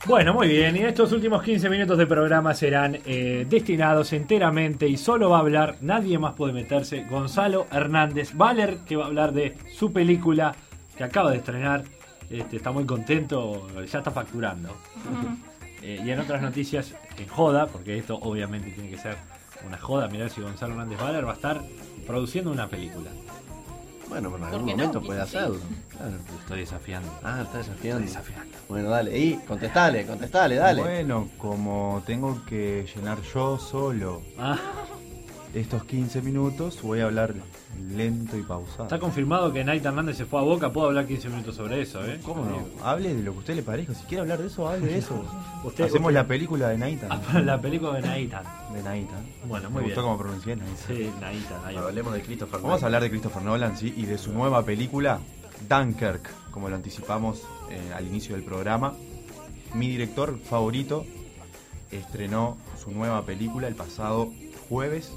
Bueno, muy bien, y estos últimos 15 minutos de programa serán destinados enteramente y solo va a hablar, nadie más puede meterse, Gonzalo Hernández Valer, que va a hablar de su película que acaba de estrenar. Está muy contento, ya está facturando. Y en otras noticias, en joda, porque esto obviamente tiene que ser una joda, mirá si Gonzalo Hernández Valer va a estar produciendo una película. Bueno, en algún momento puede hacerlo. Claro. Estoy desafiando. Ah, está desafiando. Estoy desafiando. Bueno, dale, y contestale, dale. Bueno, como tengo que llenar yo solo estos 15 minutos, voy a hablar lento y pausado. Está confirmado que Naita Hernández se fue a Boca, puedo hablar 15 minutos sobre eso, ¿Cómo no? Hable de lo que a usted le parezca. Si quiere hablar de eso, hable de eso. Hacemos la película de Naita. La película de Naita. Bueno, muy Me gustó bien. cómo pronuncié Naita. Sí, Naita. Hablemos de Christopher Nolan. Vamos a hablar de Christopher Nolan, sí, y de su nueva película, Dunkirk, como lo anticipamos al inicio del programa. Mi director favorito estrenó su nueva película el pasado jueves.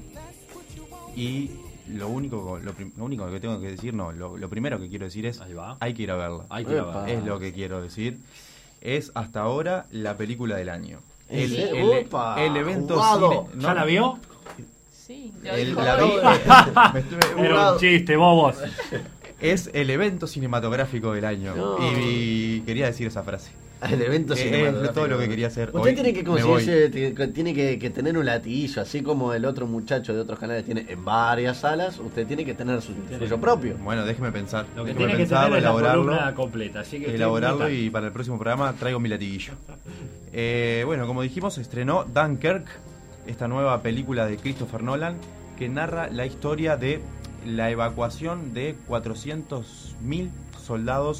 Y lo único que tengo que decir, lo primero que quiero decir es, hay que ir a verla. Hay que ir a verla. Es lo que quiero decir. Es hasta ahora la película del año. El evento jugado. cine, ¿Ya la vio? Sí, la vi. Era un chiste, bobos. Es el evento cinematográfico del año. No. Y quería decir esa frase. El evento cinematográfico. Es todo lo que quería hacer. Usted Hoy tiene que me voy. conseguirse, tiene que tener un latiguillo, así como el otro muchacho de otros canales tiene en varias salas, usted tiene que tener suyo propio. Bueno, déjeme pensar. Lo que Déjeme tiene que pensar, tener es la elaborarlo. columna completa. Así que Elaborarlo y para el próximo programa traigo mi latiguillo. Bueno, como dijimos, estrenó Dunkirk, esta nueva película de Christopher Nolan, que narra la historia de la evacuación de 400.000 soldados,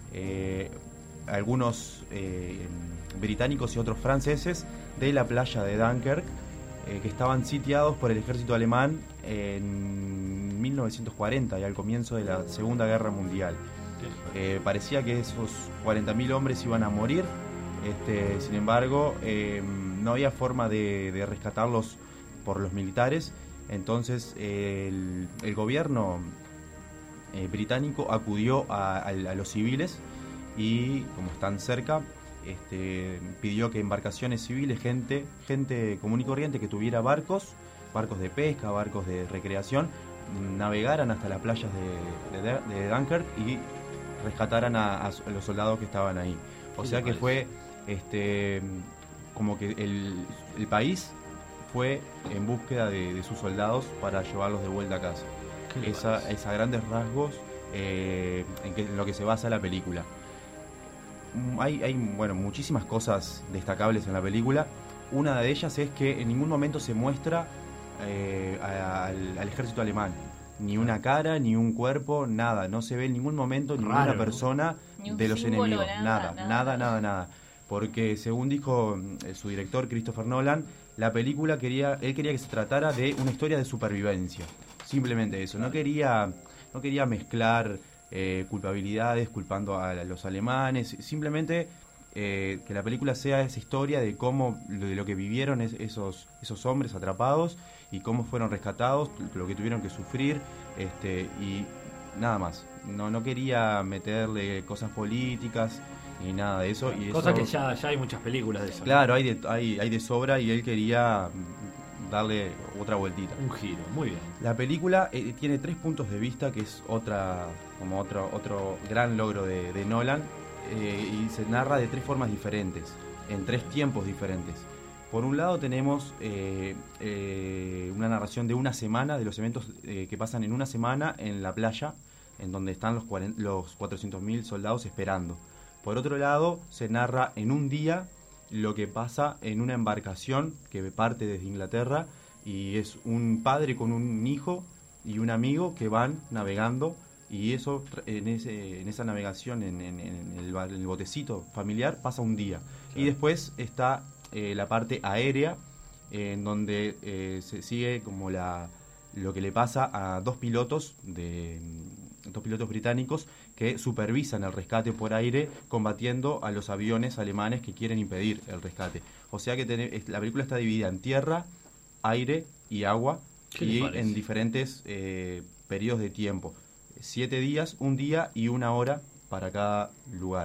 algunos británicos y otros franceses, de la playa de Dunkirk, que estaban sitiados por el ejército alemán en 1940 y al comienzo de la Segunda Guerra Mundial. Parecía que esos 40.000 hombres iban a morir, sin embargo, no había forma de rescatarlos por los militares. Entonces el gobierno británico acudió a los civiles y, como están cerca, pidió que embarcaciones civiles, gente común y corriente que tuviera barcos de pesca, barcos de recreación, navegaran hasta las playas de Dunkirk y rescataran a los soldados que estaban ahí. O sea que fue como que el país fue en búsqueda de sus soldados para llevarlos de vuelta a casa. Es a grandes rasgos en lo que se basa la película. Hay muchísimas cosas destacables en la película. Una de ellas es que en ningún momento se muestra al ejército alemán. Ni una cara, ni un cuerpo, nada. No se ve en ningún momento ninguna persona de los enemigos. Nada. Porque según dijo su director Christopher Nolan, la película él quería que se tratara de una historia de supervivencia. Simplemente eso. No quería mezclar culpabilidades culpando a los alemanes. Simplemente que la película sea esa historia de lo que vivieron esos hombres atrapados y cómo fueron rescatados, lo que tuvieron que sufrir, y nada más. No quería meterle cosas políticas ni nada de eso. Y cosa que ya hay muchas películas de eso. Claro, hay de sobra, y él quería darle otra vueltita. Un giro, muy bien. La película tiene 3 puntos de vista, que es otro gran logro de Nolan, y se narra de 3 formas diferentes, en 3 tiempos diferentes. Por un lado tenemos una narración de una semana, de los eventos que pasan en una semana en la playa, en donde están los 400.000 soldados esperando. Por otro lado, se narra en un día lo que pasa en una embarcación que parte desde Inglaterra, y es un padre con un hijo y un amigo que van navegando, y eso en esa navegación en el botecito familiar pasa un día. Claro. Y después está la parte aérea, en donde se sigue como lo que le pasa a 2 pilotos británicos que supervisan el rescate por aire, combatiendo a los aviones alemanes que quieren impedir el rescate. O sea que la película está dividida en tierra, aire y agua, y en diferentes periodos de tiempo. 7 días, un día y 1 hora para cada lugar.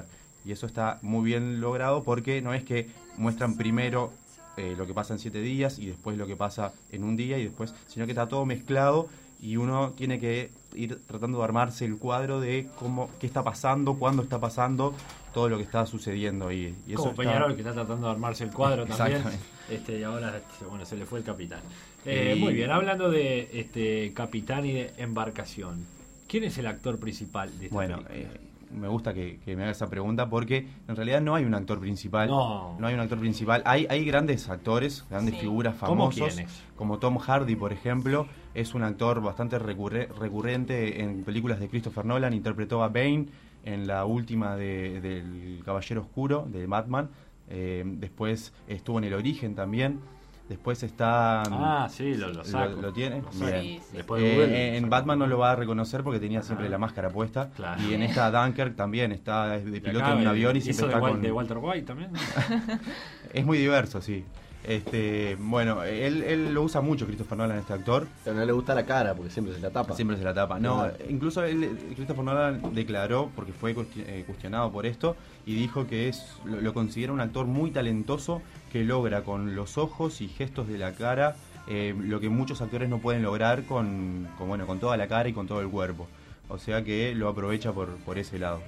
Y eso está muy bien logrado porque no es que muestran primero lo que pasa en 7 días y después lo que pasa en un día y después, sino que está todo mezclado y uno tiene que ir tratando de armarse el cuadro de qué está pasando, cuándo está pasando, todo lo que está sucediendo. Y eso como Peñarol, que está tratando de armarse el cuadro también. Y ahora se le fue el capitán. Muy bien, hablando de capitán y de embarcación, ¿quién es el actor principal de esta película? Me gusta que me haga esa pregunta porque en realidad no hay un actor principal. No hay un actor principal. Hay grandes actores, grandes figuras famosos. Como Tom Hardy, por ejemplo. Es un actor bastante recurrente en películas de Christopher Nolan. Interpretó a Bane en la última del Caballero Oscuro, de Batman. Después estuvo en El Origen también. Después está... sí, lo saco. ¿Lo tiene? Bien. Sí. Después en Batman no lo va a reconocer porque tenía siempre la máscara puesta. Claro. Y en esta Dunkirk también está de piloto en un avión y siempre está de Walter White también, ¿no? Es muy diverso, sí. Bueno, él lo usa mucho, Christopher Nolan, este actor. Pero no le gusta la cara porque siempre se la tapa. Siempre se la tapa. No, incluso Christopher Nolan declaró, porque fue cuestionado por esto, y dijo que lo considera un actor muy talentoso que logra con los ojos y gestos de la cara lo que muchos actores no pueden lograr con toda la cara y con todo el cuerpo. O sea que lo aprovecha por ese lado.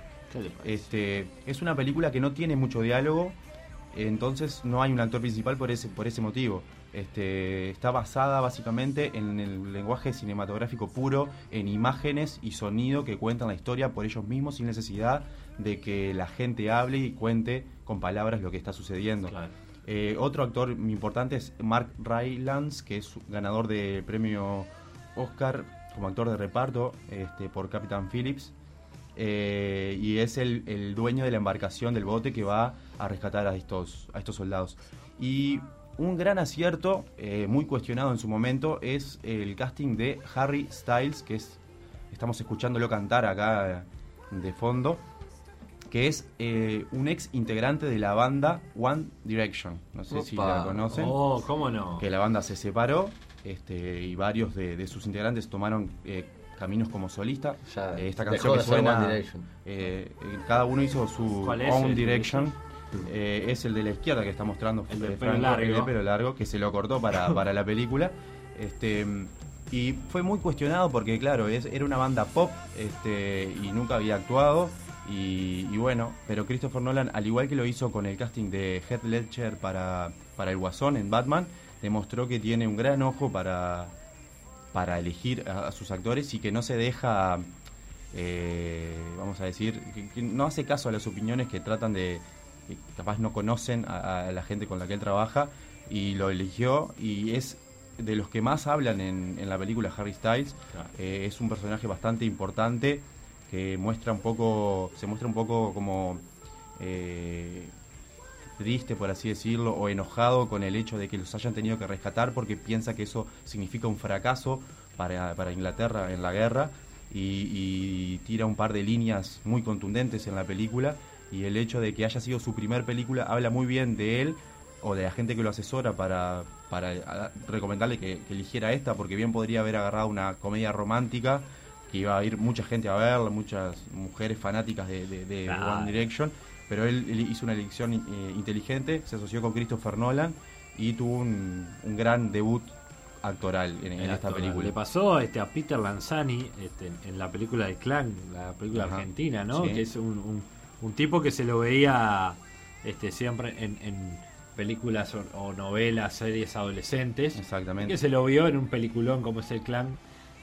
Es una película que no tiene mucho diálogo. Entonces no hay un actor principal por ese motivo. Está basada básicamente en el lenguaje cinematográfico puro, en imágenes y sonido que cuentan la historia por ellos mismos sin necesidad de que la gente hable y cuente con palabras lo que está sucediendo. Claro. Otro actor muy importante es Mark Rylance, que es ganador del premio Oscar como actor de reparto por Captain Phillips. Y es el dueño de la embarcación del bote que va a rescatar a estos soldados. Y un gran acierto, muy cuestionado en su momento, es el casting de Harry Styles, estamos escuchándolo cantar acá de fondo, que es un ex integrante de la banda One Direction. No sé si la conocen. Oh, ¿cómo no? Que la banda se separó y varios de sus integrantes tomaron caminos como solista. Esta canción que suena, cada uno hizo su own direction. Es el de la izquierda que está mostrando el de pelo largo, que se lo cortó para la película. Y fue muy cuestionado porque, claro, era una banda pop y nunca había actuado. Y bueno, pero Christopher Nolan, al igual que lo hizo con el casting de Heath Ledger para el Guasón en Batman, demostró que tiene un gran ojo para elegir a sus actores y que no se deja, vamos a decir, que no hace caso a las opiniones que tratan que capaz no conocen a la gente con la que él trabaja, y lo eligió y es de los que más hablan en la película Harry Styles. Claro. Es un personaje bastante importante que se muestra un poco como triste, por así decirlo, o enojado con el hecho de que los hayan tenido que rescatar porque piensa que eso significa un fracaso para Inglaterra en la guerra, y tira un par de líneas muy contundentes en la película, y el hecho de que haya sido su primer película habla muy bien de él o de la gente que lo asesora para recomendarle que eligiera esta, porque bien podría haber agarrado una comedia romántica que iba a ir mucha gente a verla, muchas mujeres fanáticas de One Direction, pero él hizo una elección inteligente, se asoció con Christopher Nolan y tuvo un gran debut actoral en esta película. Le pasó a Peter Lanzani en la película de Clan, la película argentina, ¿no? Sí. Que es un tipo que se lo veía siempre en películas o novelas, series adolescentes. Exactamente. Que se lo vio en un peliculón como es el Clan,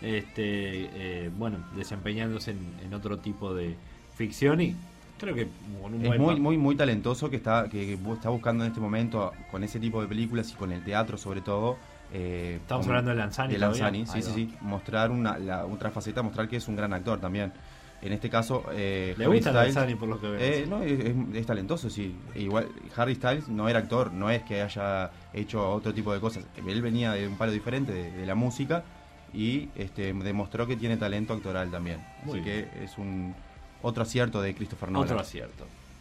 desempeñándose en otro tipo de ficción, y creo que es muy talentoso, que está buscando en este momento con ese tipo de películas y con el teatro sobre todo. Estamos hablando de Lanzani. De Lanzani, sí. Mostrar otra faceta, mostrar que es un gran actor también. En este caso, le gusta Lanzani por lo que veo. No, es talentoso, sí. Igual Harry Styles no era actor, no es que haya hecho otro tipo de cosas. Él venía de un palo diferente de la música y demostró que tiene talento actoral también. Así que es otro acierto de Christopher Nolan. Otro acierto.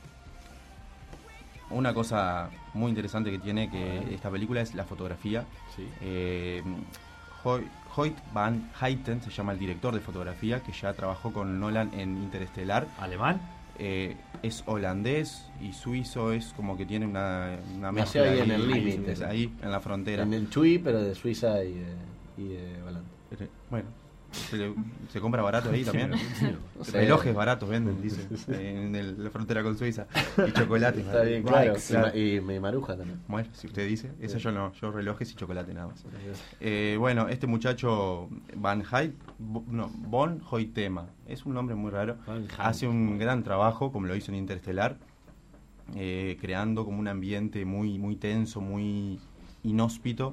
Una cosa muy interesante que tiene esta película es la fotografía. Sí. Hoyt Van Hoyten se llama el director de fotografía, que ya trabajó con Nolan en Interestelar. ¿Alemán? es holandés y suizo, es como que tiene una mezcla ahí en el límite. es ahí en la frontera. En el Chuy, pero de Suiza y de Holanda. Bueno, se compra barato ahí también. No sé. Relojes baratos venden, dicen, en la frontera con Suiza. Y chocolate. Está bien, claro. Claro. Y maruja también. Bueno, si usted dice, eso yo no, yo relojes y chocolate nada más. Bueno, este muchacho Von Hoytema, es un nombre muy raro, hace un gran trabajo, como lo hizo en Interestelar, creando como un ambiente muy, muy tenso, muy inhóspito,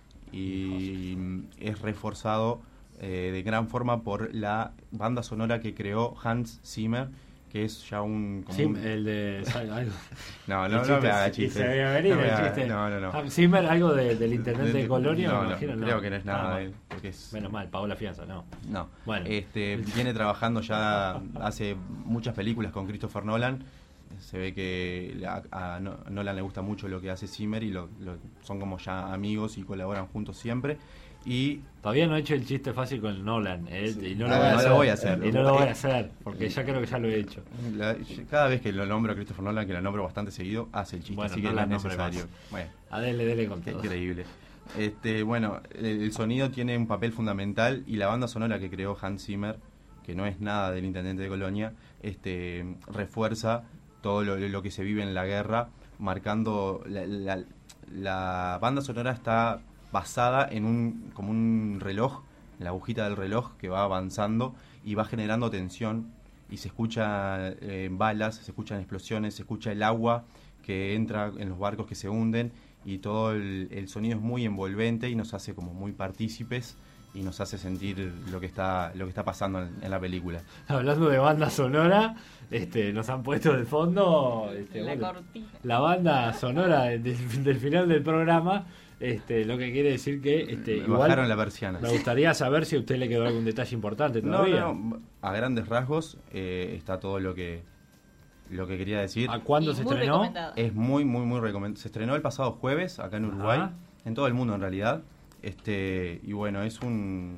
y es reforzado de gran forma por la banda sonora que creó Hans Zimmer, que es ya el de... No me haga chiste. Se había venido el chiste. No. Hans Zimmer, algo del intendente de Colonia, no, me imagino. creo que no es nada de él. Porque es... Menos mal, pagó la fianza, no. No. Bueno. Viene trabajando ya hace muchas películas con Christopher Nolan. Se ve que a Nolan le gusta mucho lo que hace Zimmer y son como ya amigos y colaboran juntos siempre. Y todavía no he hecho el chiste fácil con Nolan, sí. y no lo voy a hacer. Y no lo voy a hacer, porque ya creo que ya lo he hecho. Cada vez que lo nombro a Christopher Nolan, que lo nombro bastante seguido, hace el chiste, bueno, así que no es necesario. Bueno, dele con todo. Increíble. Bueno, el sonido tiene un papel fundamental y la banda sonora que creó Hans Zimmer, que no es nada del intendente de Colonia, refuerza todo lo que se vive en la guerra, marcando la banda sonora está basada en como un reloj, la agujita del reloj que va avanzando y va generando tensión, y se escucha balas, se escuchan explosiones, se escucha el agua que entra en los barcos que se hunden, y todo el sonido es muy envolvente y nos hace como muy partícipes y nos hace sentir lo que está pasando en la película. Hablando de banda sonora, nos han puesto de fondo cortina. La banda sonora del final del programa, lo que quiere decir que igual bajaron la persiana. Me gustaría saber si a usted le quedó algún detalle importante todavía. No, a grandes rasgos está todo lo que quería decir. ¿A cuándo se estrenó? Es muy, muy, muy recomendado. Se estrenó el pasado jueves acá en Uruguay, en todo el mundo en realidad. Y bueno, es un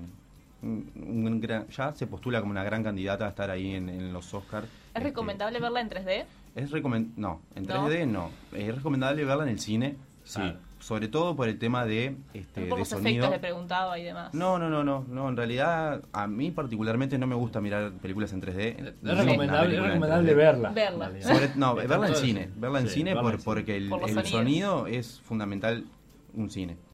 gran, ya se postula como una gran candidata a estar ahí en los Oscars. ¿Es recomendable verla en 3D? No, en 3D no. Es recomendable verla en el cine, sí. Sobre todo por el tema de de sonido. Efectos le preguntaba y demás. No. En realidad, a mí particularmente no me gusta mirar películas en 3D. Es recomendable verla. Verla en cine. Verla en cine porque el por sonido es fundamental un cine.